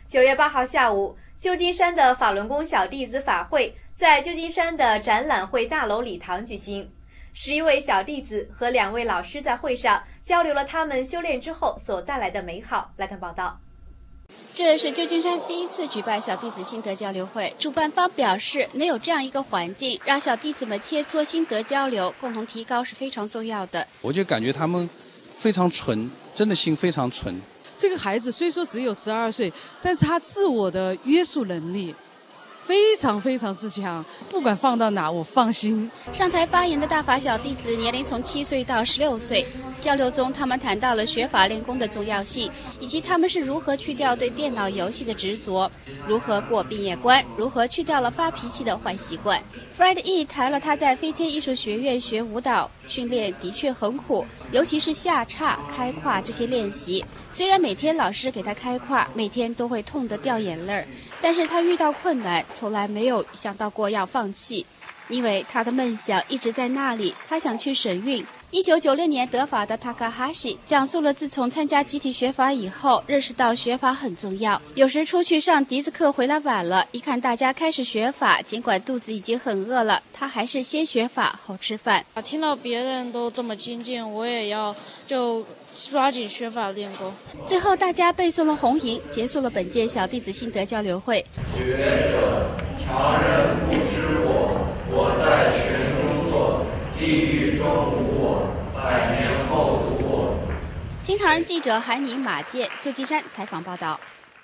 9月8号下午，旧金山的法轮功小弟子法会在旧金山的展览会大楼礼堂举行。11位小弟子和2位老师在会上交流了他们修炼之后所带来的美好。来看报道。 这是旧金山第一次举办小弟子心得交流会，主办方表示，能有这样一个环境，让小弟子们切磋心得交流，共同提高是非常重要的。 我就感觉他们非常纯，真的心非常纯。 这个孩子虽说只有12岁，但是他自我的约束能力非常非常之强，不管放到哪我放心。 上台发言的大法小弟子年龄从7岁到16岁，交流中他们谈到了学法练功的重要性，以及他们是如何去掉对电脑游戏的执着，如何过毕业关，如何去掉了发脾气的坏习惯。Fred E 谈了他在飞天艺术学院学舞蹈，训练的确很苦，尤其是下叉、开胯这些练习。虽然每天老师给他开胯，每天都会痛得掉眼泪，但是他遇到困难从来没有想到过要放弃，因为他的梦想一直在那里，他想去神韵。1996年得法的 Takahashi 讲述了自从参加集体学法以后，认识到学法很重要。有时出去上笛子课回来晚了，一看大家开始学法，尽管肚子已经很饿了，他还是先学法后吃饭。 听到别人都这么精进，我也要就抓紧学法练功。 最后大家背诵了红吟，结束了本届小弟子心得交流会。 学者常人不知我在泉中坐，地狱中无我，百年后独我。 新唐人记者韩宁、马健，旧金山采访报道。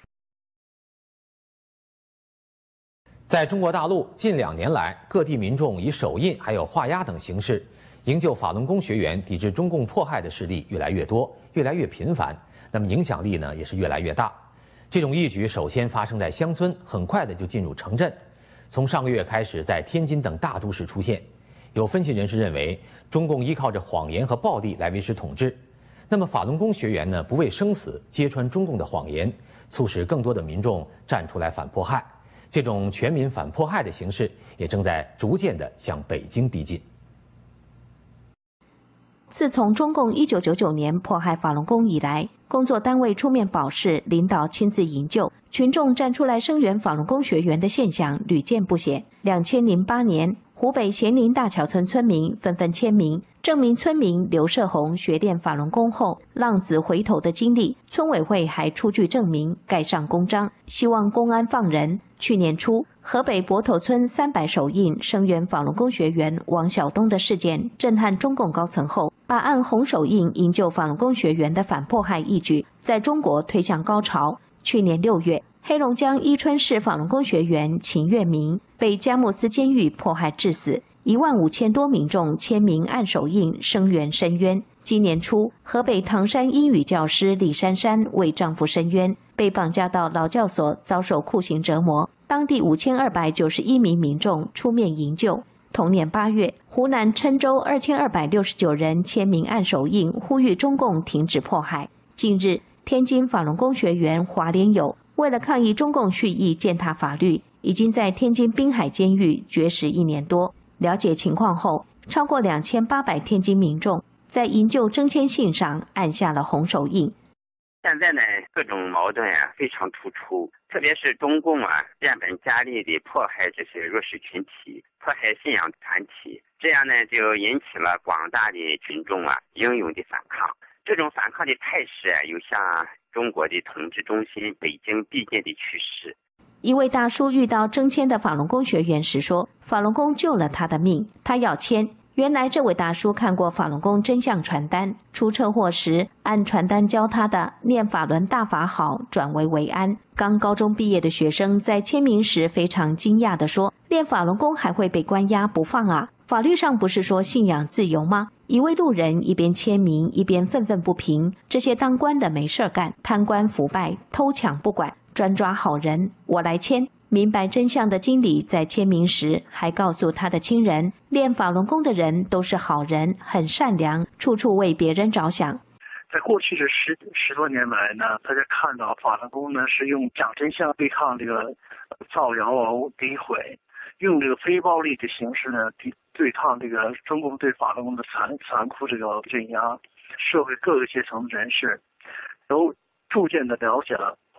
在中国大陆近2年来，各地民众以手印还有画押等形式营救法轮功学员抵制中共迫害的事例越来越多，越来越频繁，那么影响力呢也是越来越大。这种义举首先发生在乡村，很快的就进入城镇，从上个月开始在天津等大都市出现。有分析人士认为，中共依靠着谎言和暴力来维持统治。那么法轮功学员呢，不畏生死，揭穿中共的谎言，促使更多的民众站出来反迫害。这种全民反迫害的形势也正在逐渐地向北京逼近。 自从中共1999年迫害法轮功以来，工作单位出面保释，领导亲自营救，群众站出来声援法轮功学员的现象屡见不鲜。2008年，湖北咸宁大桥村村民纷纷签名，证明村民刘社红学练法轮功后浪子回头的经历。村委会还出具证明，盖上公章，希望公安放人。去年初，河北泊头村300手印声援法轮功学员王晓东的事件震撼中共高层后，把按红手印营救法轮功学员的反迫害义举在中国推向高潮。去年6月，黑龙江伊春市法轮功学员秦月明被佳木斯监狱迫害致死，15000多民众签名按手印声援申冤。今年初，河北唐山英语教师李珊珊为丈夫申冤，被绑架到劳教所遭受酷刑折磨，当地5291名民众出面营救。同年8月，湖南郴州2269人签名按手印，呼吁中共停止迫害。近日，天津法轮功学员华连友为了抗议中共蓄意践踏法律，已经在天津滨海监狱绝食1年多。了解情况后，超过2800天津民众在营救征签信上按下了红手印。 现在呢，各种矛盾非常突出，特别是中共变本加厉地迫害这些弱势群体，迫害信仰团体，这样呢就引起了广大的群众英勇的反抗。这种反抗的态势有向中国的统治中心北京逼近的趋势。 一位大叔遇到征签的法轮功学员时说，法轮功救了他的命，他要签。原来这位大叔看过法轮功真相传单，出车祸时按传单教他的念法轮大法好，转危为安。刚高中毕业的学生在签名时非常惊讶地说，练法轮功还会被关押不放啊？法律上不是说信仰自由吗？一位路人一边签名一边愤愤不平，这些当官的没事干，贪官腐败偷抢不管，专抓好人，我来签。明白真相的经理在签名时还告诉他的亲人，练法轮功的人都是好人，很善良，处处为别人着想。 在过去这十多年来呢，大家看到法轮功呢是用讲真相对抗这个造谣诋毁，用这个非暴力的形式呢对抗这个中共对法轮功的残酷这个镇压。社会各个阶层的人士都逐渐的了解了法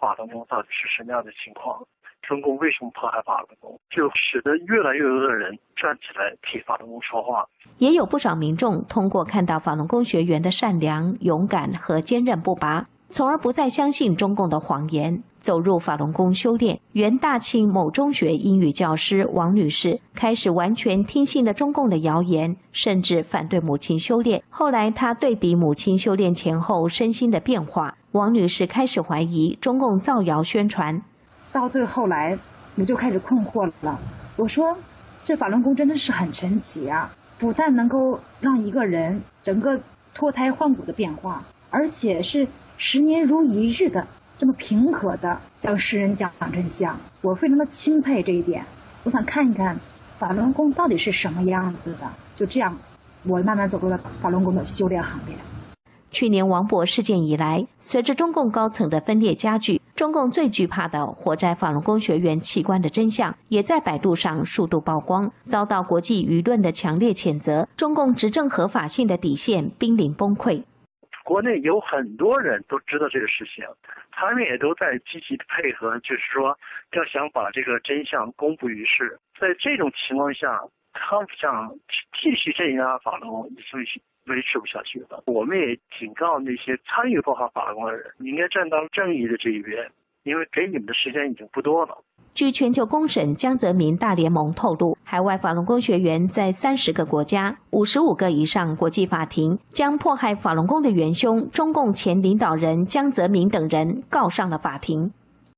法轮功到底是什么样的情况，中共为什么迫害法轮功，就使得越来越多的人站起来替法轮功说话。 也有不少民众通过看到法轮功学员的善良、勇敢和坚韧不拔，从而不再相信中共的谎言，走入法轮功修炼。原大庆某中学英语教师王女士开始完全听信了中共的谣言，甚至反对母亲修炼。后来她对比母亲修炼前后身心的变化，王女士开始怀疑中共造谣宣传。 到最后来我就开始困惑了，我说这法轮功真的是很神奇啊，不但能够让一个人整个脱胎换骨的变化，而且是10年如一日的这么平和的向世人讲真相，我非常的钦佩这一点。我想看一看法轮功到底是什么样子的，就这样我慢慢走入了法轮功的修炼行列。 去年王博事件以来，随着中共高层的分裂加剧，中共最惧怕的活摘法轮功学员器官的真相也在百度上数度曝光，遭到国际舆论的强烈谴责，中共执政合法性的底线濒临崩溃。 国内有很多人都知道这个事情，他们也都在积极的配合，就是说要想把这个真相公布于世。在这种情况下，他们想继续镇压法轮功所以维持不下去了。我们也警告那些参与迫害法轮功的人，你应该站到正义的这一边，因为给你们的时间已经不多了。 据全球公审江泽民大联盟透露，海外法轮功学员在30个国家、55个以上国际法庭将迫害法轮功的元凶中共前领导人江泽民等人告上了法庭。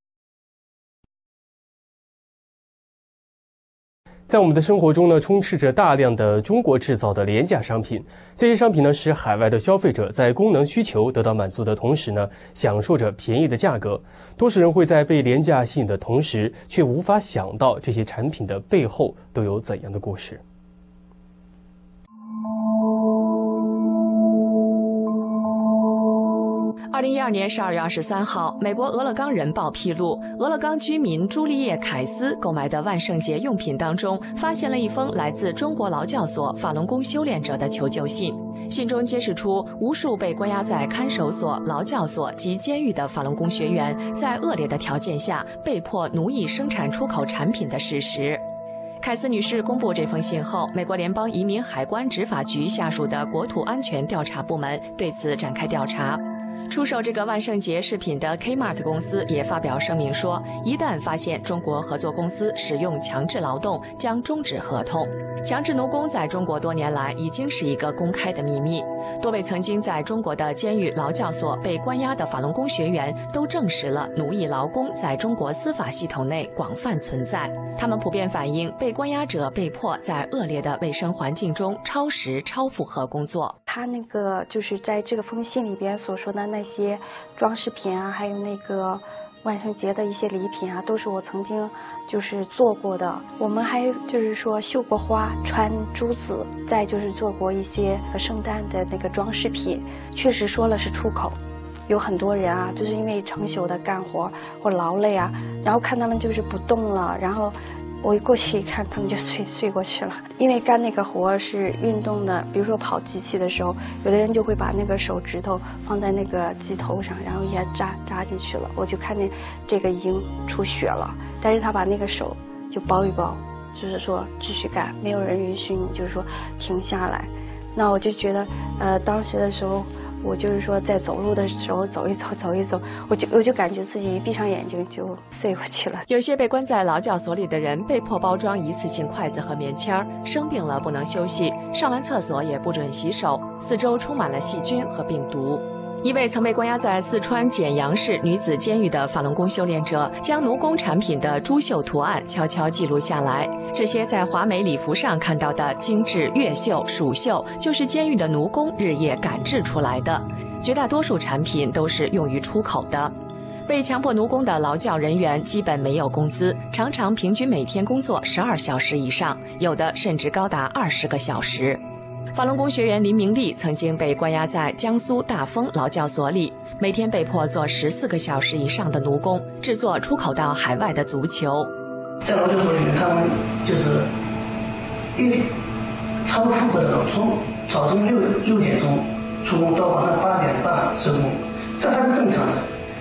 在我们的生活中呢，充斥着大量的中国制造的廉价商品。这些商品呢，使海外的消费者在功能需求得到满足的同时呢，享受着便宜的价格。多数人会在被廉价吸引的同时，却无法想到这些产品的背后都有怎样的故事。 2012年12月23号，美国俄勒冈人报披露，俄勒冈居民朱丽叶·凯斯购买的万圣节用品当中，发现了一封来自中国劳教所法轮功修炼者的求救信。信中揭示出无数被关押在看守所、劳教所及监狱的法轮功学员，在恶劣的条件下被迫奴役生产出口产品的事实。凯斯女士公布这封信后，美国联邦移民海关执法局下属的国土安全调查部门对此展开调查。出售这个万圣节饰品的 Kmart 公司也发表声明说，一旦发现中国合作公司使用强制劳动，将终止合同。强制奴工在中国多年来已经是一个公开的秘密。多位曾经在中国的监狱、劳教所被关押的法轮功学员都证实了奴役劳工在中国司法系统内广泛存在。他们普遍反映被关押者被迫在恶劣的卫生环境中超时、超负荷工作。 他那个就是在这个封信里边所说的那些装饰品啊，还有那个万圣节的一些礼品啊，都是我曾经就是做过的。我们还就是说绣过花、穿珠子，再就是做过一些圣诞的那个装饰品。确实说了是出口，有很多人啊，就是因为成宿的干活或劳累啊，然后看他们就是不动了，然后我一过去一看，他们就睡过去了。因为干那个活是运动的，比如说跑机器的时候，有的人就会把那个手指头放在那个机头上，然后也扎进去了。我就看见这个已经出血了，但是他把那个手就包一包，就是说继续干，没有人允许你就是说停下来。那我就觉得当时的时候，我就是说在走路的时候走一走，我就感觉自己一闭上眼睛就睡过去了。 有些被关在劳教所里的人被迫包装一次性筷子和棉签，生病了不能休息，上完厕所也不准洗手，四周充满了细菌和病毒。一位曾被关押在四川简阳市女子监狱的法轮功修炼者，将奴工产品的珠绣图案悄悄记录下来。这些在华美礼服上看到的精致越绣、蜀绣，就是监狱的奴工日夜赶制出来的。绝大多数产品都是用于出口的。被强迫奴工的劳教人员基本没有工资，常常平均每天工作12小时以上，有的甚至高达20个小时。法轮功学员林明利曾经被关押在江苏大丰劳教所里，每天被迫做14个小时以上的奴工，制作出口到海外的足球。 在劳教所里面，他们就是因为超负荷的劳动，早上6点钟出工到晚上8点半收工，这还是正常的。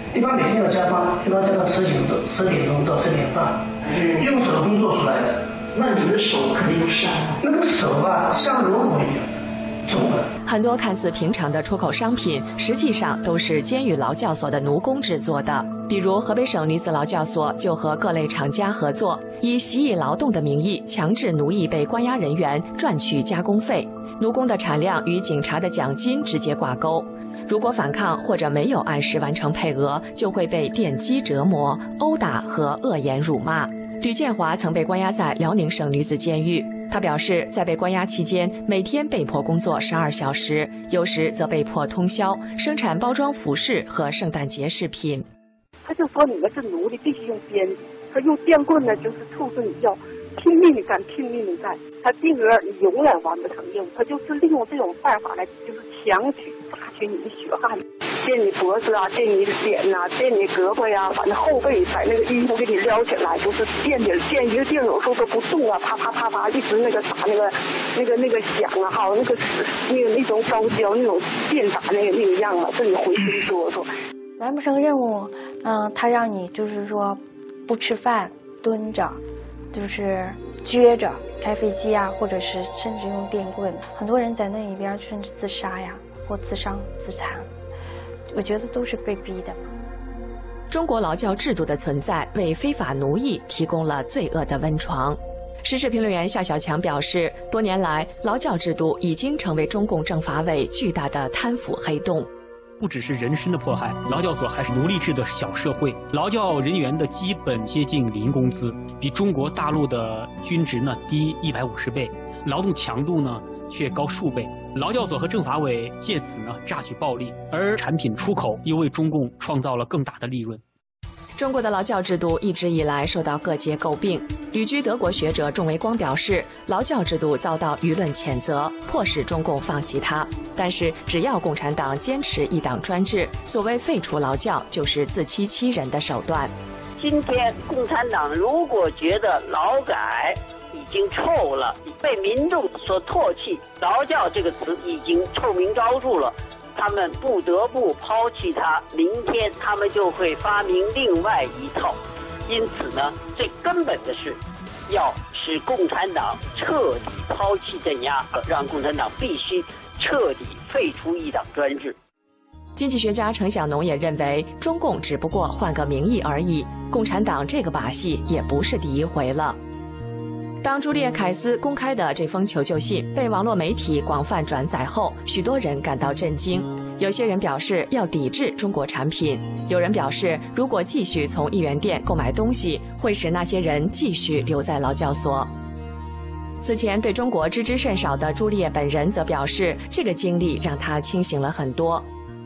一般每天的加班到10点钟到10点半，用手工做出来的。那你的手肯定伤了，那个手吧像萝卜一样重的。 很多看似平常的出口商品，实际上都是监狱劳教所的奴工制作的。比如河北省女子劳教所就和各类厂家合作，以习以劳动的名义强制奴役被关押人员赚取加工费，奴工的产量与警察的奖金直接挂钩。如果反抗或者没有按时完成配额，就会被电击折磨、殴打和恶言辱骂。吕建华曾被关押在辽宁省女子监狱，他表示，在被关押期间，每天被迫工作12小时，有时则被迫通宵，生产包装服饰和圣诞节饰品。 他就说你们是奴隶，必须用鞭子，他用电棍呢，就是促使你要拼命的干，拼命的干。他定额你永远完不成任务，他就是利用这种办法来，就是强取榨取你的血汗。电你脖子啊，电你脸呐，电你胳膊呀，反正后背把那个衣服给你撩起来，就是电一个电有时候都不动啊，啪啪啪啪一直那个打那个响啊，还有那种高焦那种电打那个样啊，这你回去说说。 完不成任务，他让你就是说不吃饭，蹲着，就是撅着开飞机啊，或者是甚至用电棍。很多人在那里边甚至自杀呀，或自伤自残。我觉得都是被逼的。 中国劳教制度的存在为非法奴役提供了罪恶的温床。时事评论员夏小强表示，多年来，劳教制度已经成为中共政法委巨大的贪腐黑洞。 不只是人身的迫害，劳教所还是奴隶制的小社会。劳教人员的基本接近零工资，比中国大陆的均值呢低150倍，劳动强度呢却高数倍。劳教所和政法委借此呢榨取暴利，而产品出口又为中共创造了更大的利润。 中国的劳教制度一直以来受到各界诟病。旅居德国学者仲维光表示，劳教制度遭到舆论谴责，迫使中共放弃它。但是，只要共产党坚持一党专制，所谓废除劳教就是自欺欺人的手段。 今天共产党如果觉得劳改已经臭了，被民众所唾弃，劳教这个词已经臭名昭著了，他们不得不抛弃它，明天他们就会发明另外一套。因此呢，最根本的是要使共产党彻底抛弃镇压，让共产党必须彻底废除一党专制。 经济学家程晓农也认为，中共只不过换个名义而已，共产党这个把戏也不是第一回了。当朱丽叶·凯斯公开的这封求救信被网络媒体广泛转载后，许多人感到震惊。有些人表示要抵制中国产品，有人表示如果继续从1元店购买东西，会使那些人继续留在劳教所。此前对中国知之甚少的朱丽叶本人则表示，这个经历让她清醒了很多。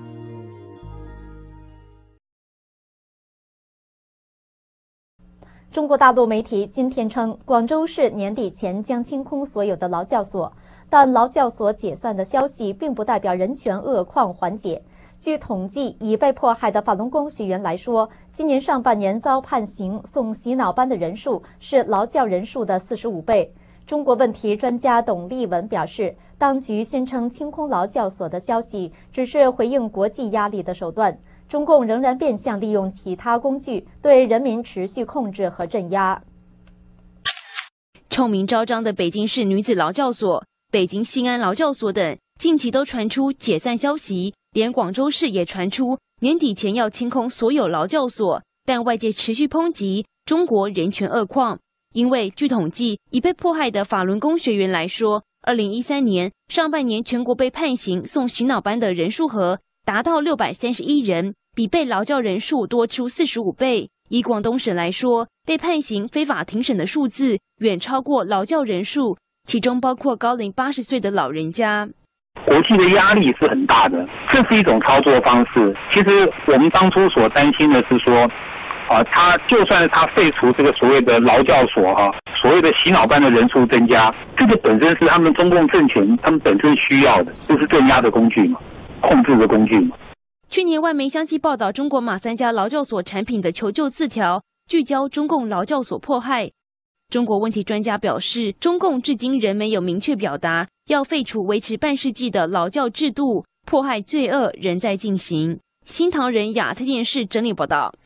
中国大陆媒体今天称，广州市年底前将清空所有的劳教所，但劳教所解散的消息并不代表人权恶况缓解。据统计，已被迫害的法轮功学员来说，今年上半年遭判刑送洗脑班的人数是劳教人数的45倍。中国问题专家董立文表示，当局宣称清空劳教所的消息只是回应国际压力的手段。中共仍然变相利用其他工具对人民持续控制和镇压。 臭名昭彰的北京市女子劳教所、北京西安劳教所等，近期都传出解散消息，连广州市也传出年底前要清空所有劳教所，但外界持续抨击中国人权恶况。因为据统计，已被迫害的法轮功学员来说，2013年上半年全国被判刑送洗脑班的人数和达到631人，比被劳教人数多出45倍。以广东省来说，被判刑非法庭审的数字远超过劳教人数，其中包括高龄80岁的老人家。 国际的压力是很大的，这是一种操作方式。其实我们当初所担心的是说，他就算是他废除这个所谓的劳教所所谓的洗脑班的人数增加，这个本身是他们中共政权他们本身需要的，就是镇压的工具嘛，控制的工具嘛。 去年外媒相继报道中国马三家劳教所产品的求救字条，聚焦中共劳教所迫害。中国问题专家表示，中共至今仍没有明确表达要废除维持半世纪的劳教制度，迫害罪恶仍在进行。 新唐人亚太电视整理报道。